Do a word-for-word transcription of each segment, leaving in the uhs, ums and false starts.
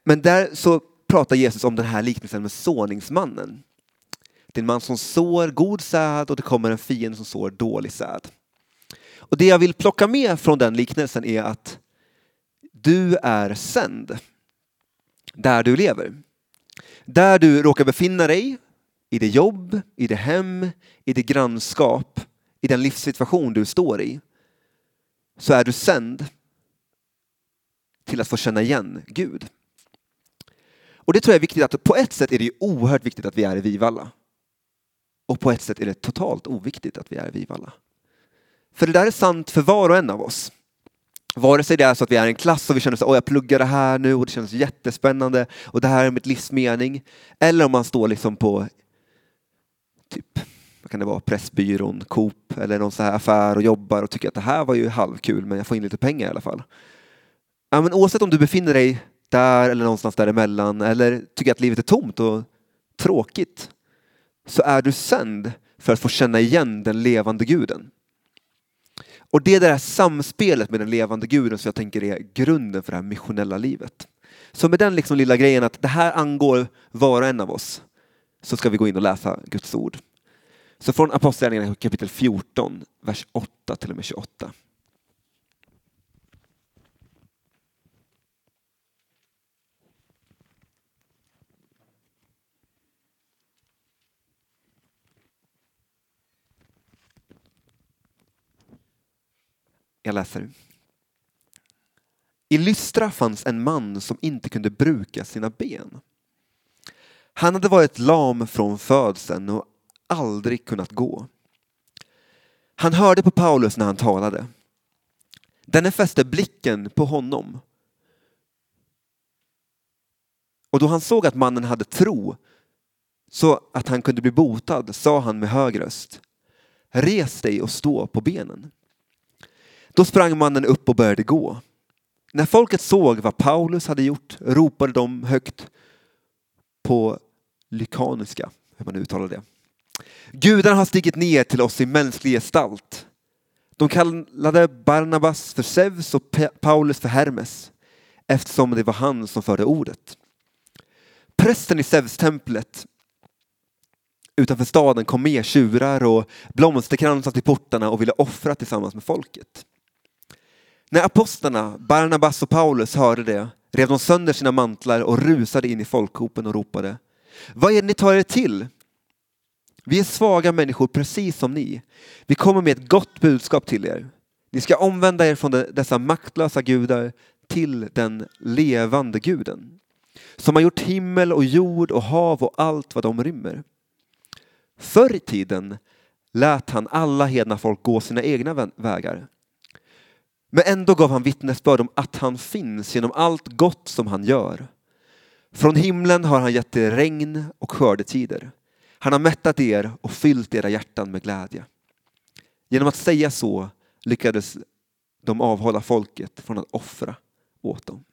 Men där så pratar Jesus om den här liknelsen med såningsmannen. Det är en man som sår god säd och det kommer en fiende som sår dålig säd. Och det jag vill plocka med från den liknelsen är att du är sänd där du lever. Där du råkar befinna dig, i det jobb, i det hem, i det grannskap, i den livssituation du står i, så är du sänd till att få känna igen Gud. Och det tror jag är viktigt, att på ett sätt är det ju oerhört viktigt att vi är i Vivalla. Och på ett sätt är det totalt oviktigt att vi är i Vivalla. För det där är sant för var och en av oss. Vare sig det är så att vi är en klass och vi känner så, åh jag pluggar det här nu och det känns jättespännande och det här är mitt livsmening. Eller om man står liksom på typ, vad kan det vara, Pressbyrån, Coop eller någon så här affär och jobbar och tycker att det här var ju halvkul men jag får in lite pengar i alla fall. Ja, men oavsett om du befinner dig där eller någonstans däremellan eller tycker att livet är tomt och tråkigt, så är du sänd för att få känna igen den levande guden. Och det är det där samspelet med den levande guden som jag tänker är grunden för det här missionella livet. Så med den liksom lilla grejen att det här angår var och en av oss, så ska vi gå in och läsa Guds ord. Så från Apostlagärningarna kapitel fjorton, vers åtta till och med tjugoåtta. Jag läser. I Lystra fanns en man som inte kunde bruka sina ben. Han hade varit lam från födseln och aldrig kunnat gå. Han hörde på Paulus när han talade. Denne fäste blicken på honom. Och då han såg att mannen hade tro så att han kunde bli botad, sa han med hög röst: res dig och stå på benen. Då sprang mannen upp och började gå. När folket såg vad Paulus hade gjort ropade de högt på lykaniska, hur man uttalar det: Gudarna har stigit ner till oss i mänsklig gestalt. De kallade Barnabas för Zeus och Paulus för Hermes, eftersom det var han som förde ordet. Prästen i Zeus-templet utanför staden kom med tjurar och blomsterkransar till portarna och ville offra tillsammans med folket. När apostlarna Barnabas och Paulus hörde det rev de sönder sina mantlar och rusade in i folkhopen och ropade: vad är det ni tar er till? Vi är svaga människor precis som ni. Vi kommer med ett gott budskap till er. Ni ska omvända er från dessa maktlösa gudar till den levande guden, som har gjort himmel och jord och hav och allt vad de rymmer. Förr i tiden lät han alla hedna folk gå sina egna vägar. Men ändå gav han vittnesbörd om att han finns genom allt gott som han gör. Från himlen har han gett er regn och skördetider. Han har mättat er och fyllt era hjärtan med glädje. Genom att säga så lyckades de avhålla folket från att offra åt dem.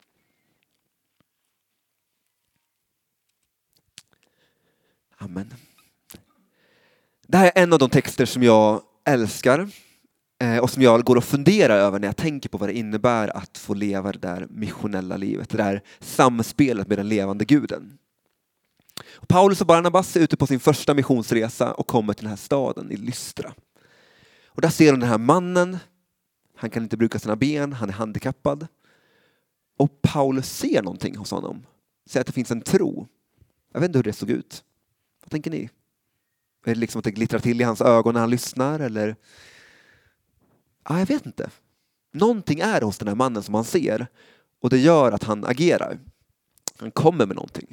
Amen. Det här är en av de texter som jag älskar och som jag går och funderar över när jag tänker på vad det innebär att få leva det där missionella livet, det där samspelet med den levande guden. Paulus och Barnabas är ute på sin första missionsresa och kommer till den här staden i Lystra. Och där ser de den här mannen. Han kan inte bruka sina ben, han är handikappad. Och Paulus ser någonting hos honom. Säger att det finns en tro. Jag vet inte hur det såg ut. Vad tänker ni? Är det liksom att det glittrar till i hans ögon när han lyssnar? Eller? Ja, jag vet inte. Någonting är hos den här mannen som han ser. Och det gör att han agerar. Han kommer med någonting.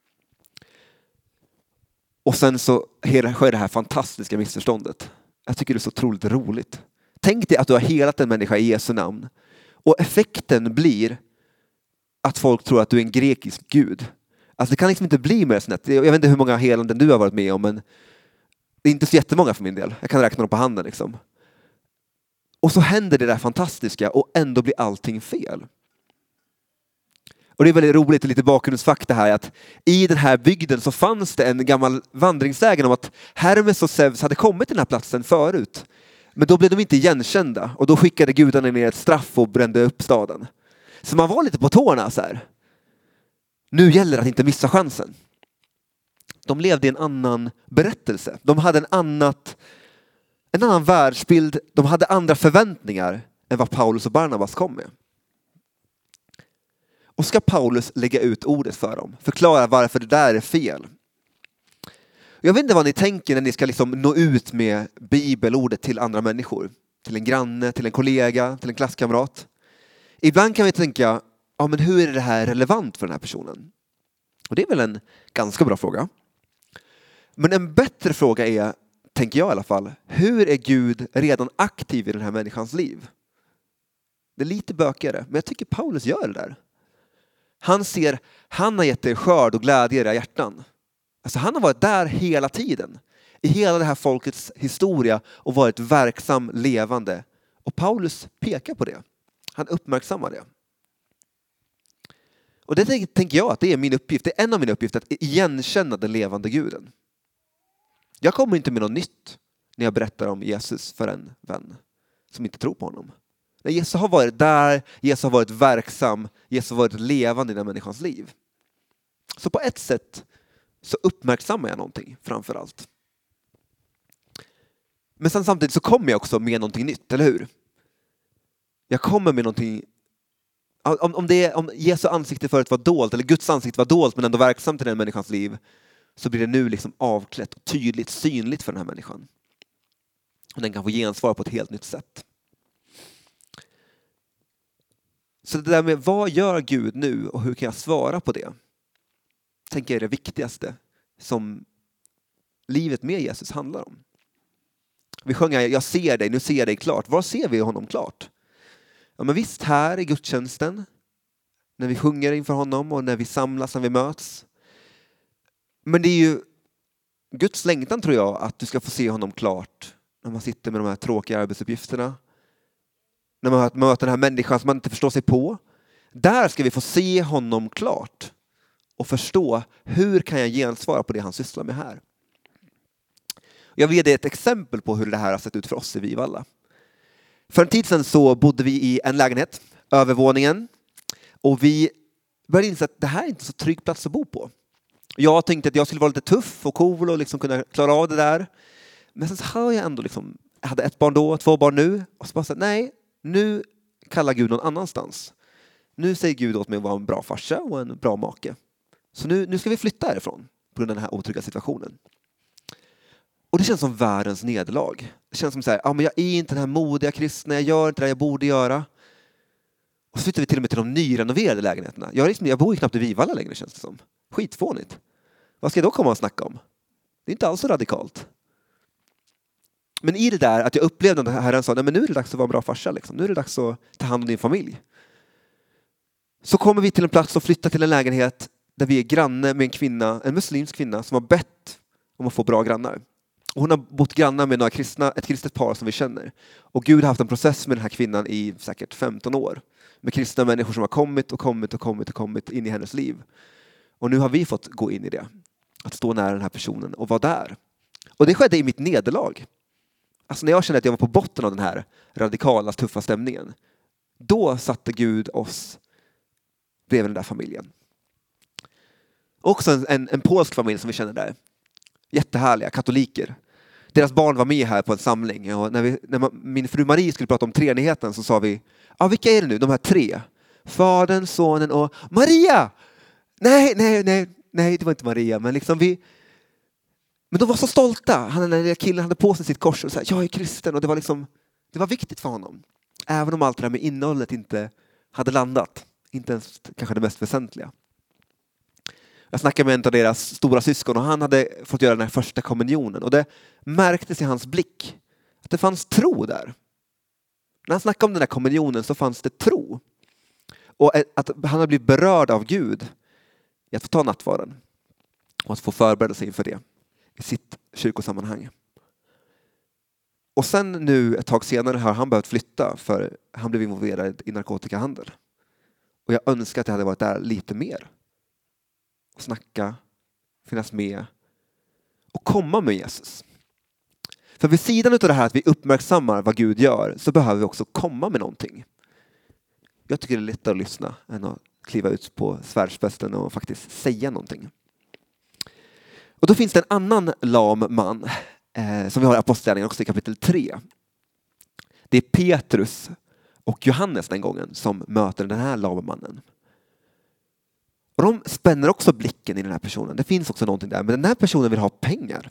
Och sen så sker det här fantastiska missförståndet. Jag tycker det är så otroligt roligt. Tänk dig att du har helat en människa i Jesu namn. Och effekten blir att folk tror att du är en grekisk gud. Alltså det kan liksom inte bli mer snett. Jag vet inte hur många helanden du har varit med om, men det är inte så jättemånga för min del. Jag kan räkna dem på handen liksom. Och så händer det där fantastiska och ändå blir allting fel. Och det är väldigt roligt och lite bakgrundsfakta här att i den här bygden så fanns det en gammal vandringssägen om att Hermes och Zeus hade kommit till den här platsen förut. Men då blev de inte igenkända och då skickade gudarna ner ett straff och brände upp staden. Så man var lite på tårna så här. Nu gäller det att inte missa chansen. De levde i en annan berättelse. De hade en, annat, en annan världsbild. De hade andra förväntningar än vad Paulus och Barnabas kom med. Och ska Paulus lägga ut ordet för dem. Förklara varför det där är fel. Jag vet inte vad ni tänker när ni ska liksom nå ut med bibelordet till andra människor. Till en granne, till en kollega, till en klasskamrat. Ibland kan vi tänka, ja, men hur är det här relevant för den här personen? Och det är väl en ganska bra fråga. Men en bättre fråga är, tänker jag i alla fall, hur är Gud redan aktiv i den här människans liv? Det är lite bökigare, men jag tycker Paulus gör det där. Han ser, han har gett dig skörd och glädje i era hjärtan. Alltså han har varit där hela tiden. I hela det här folkets historia och varit verksam, levande. Och Paulus pekar på det. Han uppmärksammar det. Och det tänker jag att det är min uppgift. Det är en av mina uppgifter att igenkänna den levande guden. Jag kommer inte med något nytt när jag berättar om Jesus för en vän som inte tror på honom. När Jesus har varit där, Jesus har varit verksam, Jesus har varit levande i den människans liv. Så på ett sätt så uppmärksammar jag någonting framför allt. Men sen samtidigt så kommer jag också med någonting nytt, eller hur? Jag kommer med någonting. Om, om, det, om Jesu ansikte förut var dolt, eller Guds ansikte var dolt men ändå verksamt i den människans liv, så blir det nu liksom avklätt och tydligt, synligt för den här människan. Och den kan få gensvar på ett helt nytt sätt. Så det där med vad gör Gud nu och hur kan jag svara på det? Tänker jag är det viktigaste som livet med Jesus handlar om. Vi sjunger, jag ser dig, nu ser jag dig klart. Var ser vi honom klart? Ja, men visst, här i gudstjänsten, när vi sjunger inför honom och när vi samlas, när vi möts. Men det är ju Guds längtan, tror jag, att du ska få se honom klart när man sitter med de här tråkiga arbetsuppgifterna. När man möter den här människan som man inte förstår sig på. Där ska vi få se honom klart och förstå hur kan jag gensvara på det han sysslar med här. Jag vill ge dig ett exempel på hur det här har sett ut för oss i Vivalla. För en tid sedan så bodde vi i en lägenhet, övervåningen. Och vi började inse att det här är inte så trygg plats att bo på. Jag tänkte att jag skulle vara lite tuff och cool och liksom kunna klara av det där. Men sen så hör jag ändå liksom, jag hade ett barn då, två barn nu. Och så bara så här, nej, nu kallar Gud någon annanstans. Nu säger Gud åt mig att vara en bra farsa och en bra make. Så nu, nu ska vi flytta härifrån på grund av den här otrygga situationen. Och det känns som världens nederlag. Det känns som så här, ja, men jag är inte den här modiga kristna, jag gör inte det jag borde göra. Och så flyttar vi till och med till de nyrenoverade lägenheterna. Jag, liksom, jag bor ju knappt i Vivalla längre, känns det som. Skitfånigt. Vad ska jag då komma och snacka om? Det är inte alls så radikalt. Men i det där att jag upplevde att Herren sa, nej, men nu är det dags att vara en bra farsa. Liksom. Nu är det dags att ta hand om din familj. Så kommer vi till en plats och flyttar till en lägenhet där vi är granne med en kvinna, en muslimsk kvinna som har bett om att få bra grannar. Och hon har bott grannar med några kristna, ett kristet par som vi känner. Och Gud har haft en process med den här kvinnan i säkert femton år. Med kristna människor som har kommit och kommit och kommit och kommit in i hennes liv. Och nu har vi fått gå in i det. Att stå nära den här personen och vara där. Och det skedde i mitt nederlag. Alltså när jag kände att jag var på botten av den här radikala, tuffa stämningen. Då satte Gud oss bredvid den där familjen. Också en, en, en polsk familj som vi känner där. Jättehärliga, katoliker. Deras barn var med här på en samling. Och när, vi, när man, min fru Marie skulle prata om treenigheten så sa vi, ja, vilka är det nu? De här tre. Fadern, sonen och Maria! Nej, nej, nej, nej, det var inte Maria. Men liksom vi... Men de var så stolta. Han, den där killen hade på sig sitt kors och sa, jag är kristen. Och det var liksom, det var viktigt för honom. Även om allt det där med innehållet inte hade landat. Inte ens kanske det mest väsentliga. Jag snackade med en av deras stora syskon och han hade fått göra den här första kommunionen. Och det märktes i hans blick att det fanns tro där. När han snackade om den här kommunionen så fanns det tro. Och att han hade blivit berörd av Gud i att få ta nattvarden. Och att få förbereda sig inför det i sitt kyrkosammanhang. Och sen nu ett tag senare har han behövt flytta för han blev involverad i narkotikahandel. Och jag önskar att jag hade varit där lite mer. Och snacka, finnas med och komma med Jesus. För vid sidan av det här att vi uppmärksammar vad Gud gör så behöver vi också komma med någonting. Jag tycker det är lättare att lyssna än att kliva ut på svärdsbästen och faktiskt säga någonting. Och då finns det en annan lam man eh, som vi har i Apostlagärningarna också i kapitel tre. Det är Petrus och Johannes den gången som möter den här lame mannen. Och de spänner också blicken i den här personen. Det finns också någonting där. Men den här personen vill ha pengar.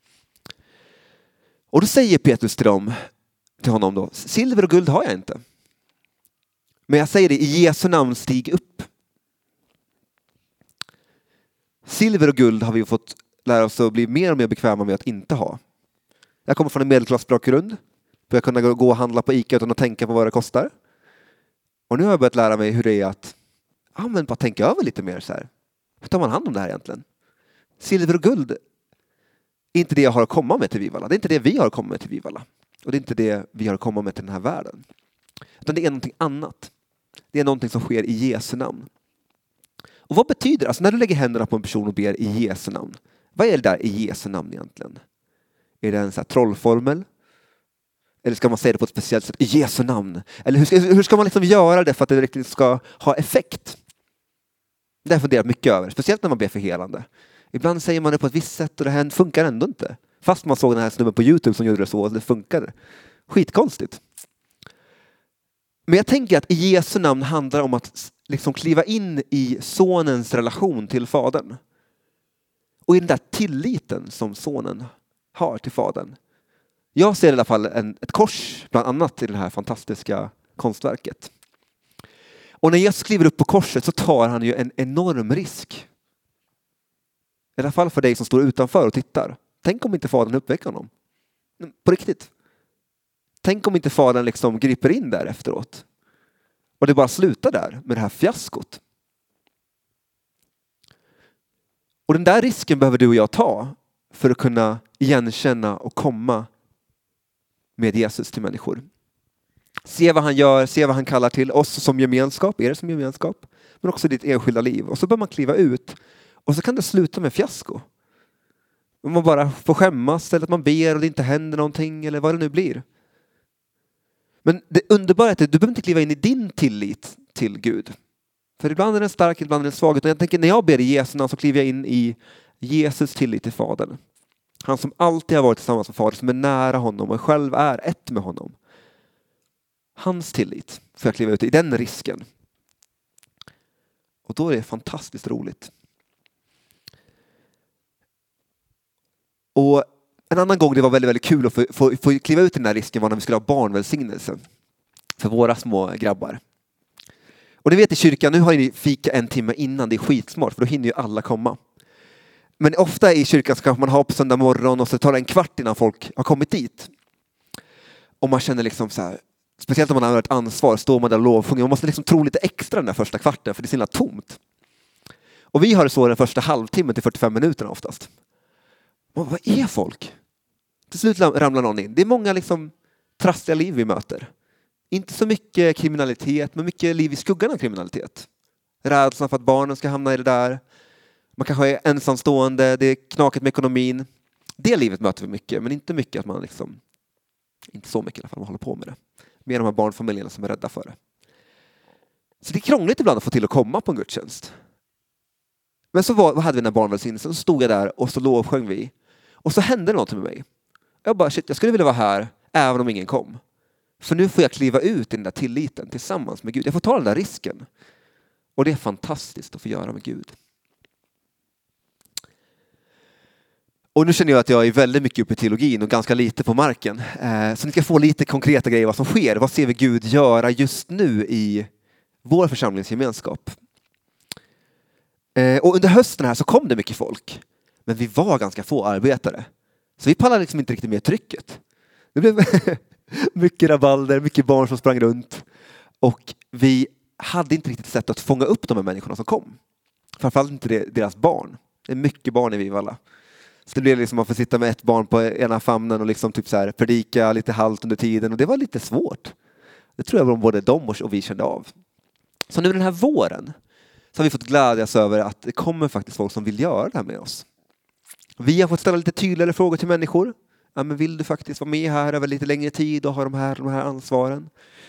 Och då säger Petrus till, dem, till honom då. Silver och guld har jag inte. Men jag säger det, i Jesu namn, stig upp. Silver och guld har vi fått lära oss att bli mer och mer bekväma med att inte ha. Jag kommer från en medelklassbakgrund. För jag kunna gå och handla på Ica utan att tänka på vad det kostar. Och nu har jag börjat lära mig hur det är att ja, men bara tänka över lite mer så här. Hur tar man hand om det här egentligen? Silver och guld är inte det jag har att komma med till Vivalla. Det är inte det vi har att komma med till Vivalla. Och det är inte det vi har att komma med till den här världen. Utan det är någonting annat. Det är någonting som sker i Jesu namn. Och vad betyder det? Alltså när du lägger händerna på en person och ber i Jesu namn. Vad är det där i Jesu namn egentligen? Är det en så här trollformel? Eller ska man säga det på ett speciellt sätt? I Jesu namn. Eller hur ska, hur ska man liksom göra det för att det riktigt ska ha effekt? Det har jag funderat mycket över. Speciellt när man ber för helande. Ibland säger man det på ett visst sätt och det här funkar ändå inte. Fast man såg den här snubben på YouTube som gjorde det så och det funkade. Skitkonstigt. Men jag tänker att i Jesu namn handlar om att liksom kliva in i sonens relation till fadern. Och i den där tilliten som sonen har till fadern. Jag ser i alla fall en, ett kors bland annat i det här fantastiska konstverket. Och när Jesus kliver upp på korset så tar han ju en enorm risk. I alla fall för dig som står utanför och tittar. Tänk om inte fadern uppväcker honom. På riktigt. Tänk om inte fadern liksom griper in där efteråt. Och det bara slutar där med det här fiaskot. Och den där risken behöver du och jag ta för att kunna igenkänna och komma med Jesus till människor. Se vad han gör, se vad han kallar till oss som gemenskap, er som gemenskap, men också ditt enskilda liv. Och så bör man kliva ut och så kan det sluta med fiasko. Om man bara får skämmas eller att man ber och det inte händer någonting eller vad det nu blir. Men det underbara är att du behöver inte kliva in i din tillit till Gud. För ibland är den stark, ibland är den svag. Utan jag tänker när jag ber i Jesu namn så kliver jag in i Jesus tillit till Fadern. Han som alltid har varit tillsammans med Fadern, som är nära honom och själv är ett med honom. Hans tillit får jag kliva ut i den risken. Och då är det fantastiskt roligt. Och en annan gång det var väldigt, väldigt kul att få, få, få kliva ut i den här risken var när vi skulle ha barnvälsignelse för våra små grabbar. Och det vet i kyrkan, nu har ni fika en timme innan, det är skitsmart för då hinner ju alla komma. Men ofta i kyrkan ska man ha på söndag morgon och så tar det en kvart innan folk har kommit dit. Och man känner liksom så här, speciellt om man har ett ansvar, står man där och lovsjunger, man måste liksom tro lite extra den där första kvarten för det är så himla tomt. Och vi har det så den första halvtimmen till fyrtiofem minuterna oftast. Och vad är folk? Till slut ramlar någon in. Det är många liksom trassliga liv vi möter. Inte så mycket kriminalitet, men mycket liv i skuggan av kriminalitet. Rädslan för att barnen ska hamna i det där. Man kanske är ensamstående, det är knaket med ekonomin. Det livet möter vi mycket, men inte mycket att man liksom, inte så mycket i alla fall, man håller på med det. Mer de här barnfamiljerna som är rädda för det. Så det är krångligt ibland att få till att komma på en gudstjänst. Men så var, vad hade vi den här barnvälsignelsen, så stod jag där och så lovsjöng vi. Och så hände något med mig. Jag bara, shit, jag skulle vilja vara här även om ingen kom. För nu får jag kliva ut i den där tilliten tillsammans med Gud. Jag får ta den där risken. Och det är fantastiskt att få göra med Gud. Och nu känner jag att jag är väldigt mycket uppe i teologin och ganska lite på marken. Eh, så ni ska få lite konkreta grejer vad som sker. Vad ser vi Gud göra just nu i vår församlingsgemenskap? Eh, och under hösten här så kom det mycket folk. Men vi var ganska få arbetare. Så vi pallade liksom inte riktigt med trycket. Det blev mycket rabalder, mycket barn som sprang runt. Och vi hade inte riktigt sätt att fånga upp de här människorna som kom. Framförallt inte deras barn. Det är mycket barn i Vivalla. Så det blev liksom att man får sitta med ett barn på ena famnen och liksom typ så här predika lite halt under tiden. Och det var lite svårt. Det tror jag var både de och vi kände av. Så nu den här våren så har vi fått glädjas över att det kommer faktiskt folk som vill göra det här med oss. Vi har fått ställa lite tydligare frågor till människor. Ja, men vill du faktiskt vara med här över lite längre tid och ha de här, de här ansvaren?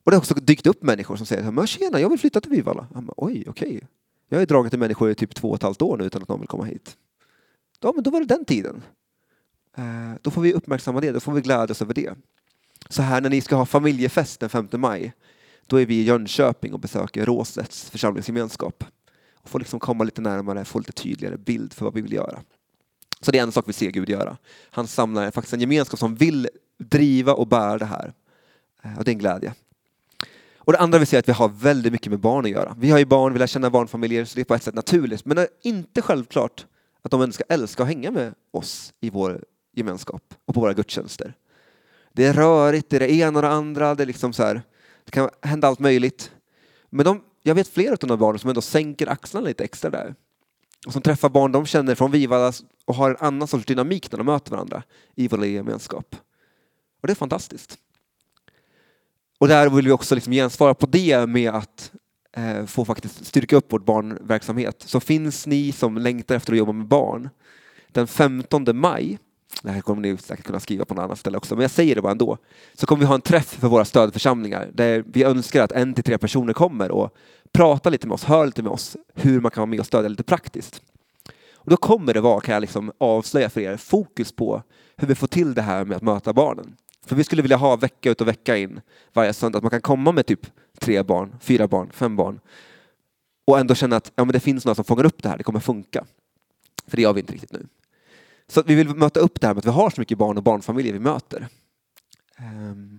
Och det har också dykt upp människor som säger, men tjena, jag vill flytta till Vivalla. Han bara, oj, okej. Okay. Jag har dragit till människor i typ två och ett halvt år nu utan att någon vill komma hit. Ja, men då var det den tiden. Eh, då får vi uppmärksamma det, då får vi glädjas över det. Så här när ni ska ha familjefest den femte maj, då är vi i Jönköping och besöker Råsets församlingsgemenskap. Och får liksom komma lite närmare, få lite tydligare bild för vad vi vill göra. Så det är en sak vi ser Gud göra. Han samlar faktiskt en gemenskap som vill driva och bära det här. Eh, och det är en glädje. Och det andra vi ser är att vi har väldigt mycket med barn att göra. Vi har ju barn, vi lär känna barnfamiljer, så det är på ett sätt naturligt. Men det är inte självklart att de ska älska och hänga med oss i vår gemenskap och på våra gudstjänster. Det är rörigt, det är det ena och det andra, det är liksom så här, det kan hända allt möjligt. Men de, jag vet flera av de barnen som ändå sänker axlarna lite extra där. Och som träffar barn de känner från Vivalla och har en annan sorts dynamik när de möter varandra i vår gemenskap. Och det är fantastiskt. Och där vill vi också liksom gensvara på det med att eh, få faktiskt styrka upp vår barnverksamhet. Så finns ni som längtar efter att jobba med barn den femtonde maj, det här kommer ni säkert kunna skriva på något annat ställe också, men jag säger det bara ändå, så kommer vi ha en träff för våra stödförsamlingar där vi önskar att en till tre personer kommer och pratar lite med oss, hör lite med oss hur man kan vara med och stödja lite praktiskt. Och då kommer det vara, kan jag liksom avslöja för er, fokus på hur vi får till det här med att möta barnen. För vi skulle vilja ha vecka ut och vecka in varje söndag, att man kan komma med typ tre barn, fyra barn, fem barn och ändå känna att ja, men det finns några som fångar upp det här, det kommer funka. För det gör vi inte riktigt nu. Så att vi vill möta upp det här med att vi har så mycket barn och barnfamiljer vi möter. Um.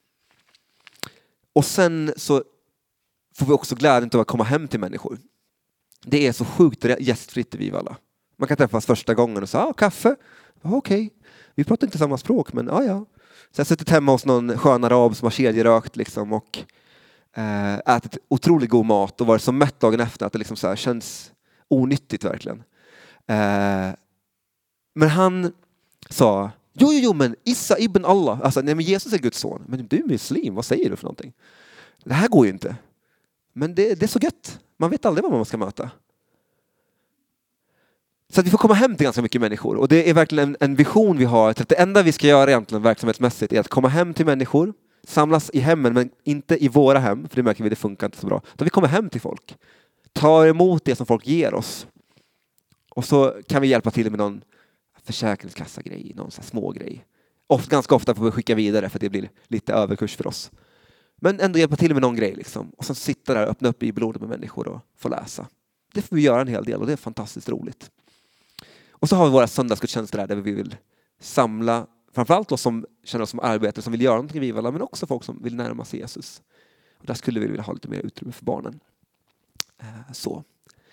Och sen så får vi också glädjen av att komma hem till människor. Det är så sjukt gästfritt i Vivalla. Man kan träffas första gången och säga, ah, kaffe? Okej, okay. Vi pratar inte samma språk, men ja, ja. Så jag har suttit hemma hos någon skön arab som har kedjerökt liksom, och äh, ätit otroligt god mat och varit så mätt dagen efter att det liksom så här känns onyttigt verkligen. Äh, men han sa, jo, jo, jo, men Isa ibn Allah, alltså nej, men Jesus är Guds son. Men du är muslim, vad säger du för någonting? Det här går ju inte. Men det, det är så gött. Man vet aldrig vad man ska möta. Så att vi får komma hem till ganska mycket människor. Och det är verkligen en, en vision vi har. Att det enda vi ska göra egentligen verksamhetsmässigt är att komma hem till människor. Samlas i hemmen, men inte i våra hem. För det märker vi, det funkar inte så bra. Utan vi kommer hem till folk. Tar emot det som folk ger oss. Och så kan vi hjälpa till med någon försäkringskassa-grej. Någon sån här små grej. Ofta, ganska ofta får vi skicka vidare för att det blir lite överkurs för oss. Men ändå hjälpa till med någon grej. Liksom. Och sen sitta där och öppna upp i blodet med människor och få läsa. Det får vi göra en hel del och det är fantastiskt roligt. Och så har vi våra söndagsgudstjänster där, där vi vill samla framförallt oss som känner oss som arbetare som vill göra någonting i Vivalla, men också folk som vill närma sig Jesus. Och där skulle vi vilja ha lite mer utrymme för barnen. Så.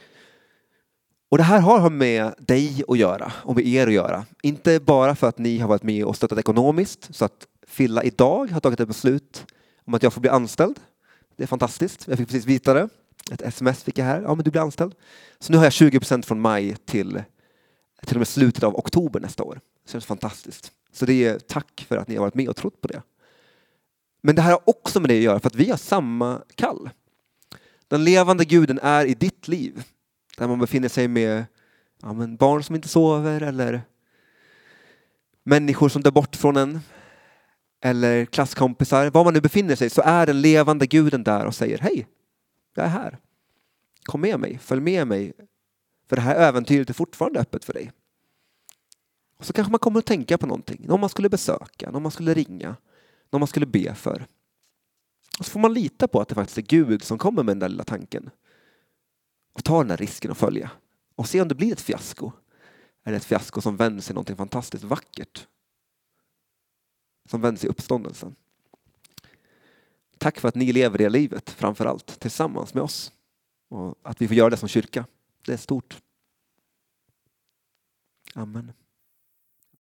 Och det här har med dig att göra och med er att göra. Inte bara för att ni har varit med och stöttat ekonomiskt, så att Filla idag har tagit ett beslut om att jag får bli anställd. Det är fantastiskt. Jag fick precis veta det. Ett sms fick jag här. Ja, men du blir anställd. Så nu har jag tjugo procent från maj till till och med slutet av oktober nästa år. Det känns fantastiskt. Så det är tack för att ni har varit med och trott på det. Men det här har också med det att göra för att vi har samma kall. Den levande guden är i ditt liv. Där man befinner sig med ja, men barn som inte sover eller människor som dör bort från en. Eller klasskompisar. Var man nu befinner sig så är den levande guden där och säger hej, jag är här. Kom med mig, följ med mig. För det här äventyret är fortfarande öppet för dig. Och så kanske man kommer att tänka på någonting. Någon man skulle besöka, någon man skulle ringa, någon man skulle be för. Och så får man lita på att det faktiskt är Gud som kommer med den där lilla tanken. Och ta den där risken och följa. Och se om det blir ett fiasko. Eller ett fiasko som vänder sig någonting fantastiskt vackert. Som vänder sig i uppståndelsen. Tack för att ni lever det livet framförallt tillsammans med oss. Och att vi får göra det som kyrka. Det är stort. Amen.